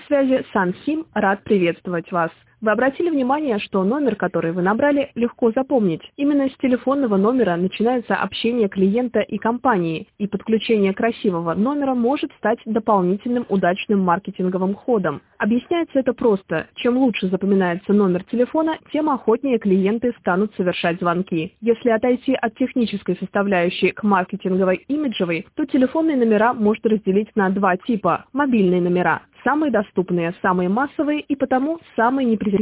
связи SunSim, рад приветствовать вас. Вы обратили внимание, что номер, который вы набрали, легко запомнить. Именно с телефонного номера начинается общение клиента и компании, и подключение красивого номера может стать дополнительным удачным маркетинговым ходом. Объясняется это просто. Чем лучше запоминается номер телефона, тем охотнее клиенты станут совершать звонки. Если отойти от технической составляющей к маркетинговой имиджевой, то телефонные номера можно разделить на два типа. Мобильные номера. Самые доступные, самые массовые и потому самые непрезентабельные.